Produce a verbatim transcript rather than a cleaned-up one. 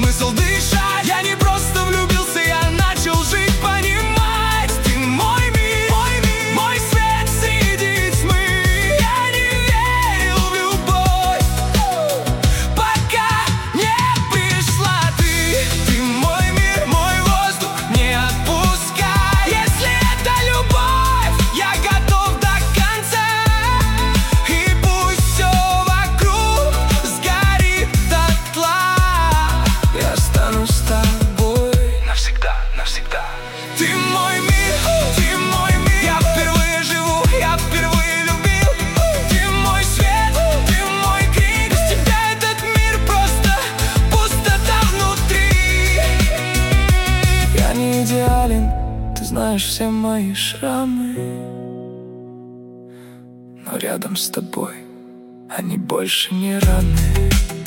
смысл дышать. Я не просто влюбился, я начал жить, понимать. Ты мой мир, мой мир, мой свет среди тьмы. Я не верил в любовь, пока не пришла ты. Ты мой мир, мой воздух, не отпускай. Если это любовь, я готов до конца. И пусть все вокруг сгорит дотла, я останусь с тобой навсегда, навсегда. Ты мой мир, ты мой мир. Я впервые живу, я впервые любил. Ты мой свет, ты мой крик. Без тебя этот мир просто пустота внутри. Я не идеален, ты знаешь все мои шрамы, но рядом с тобой они больше не раны.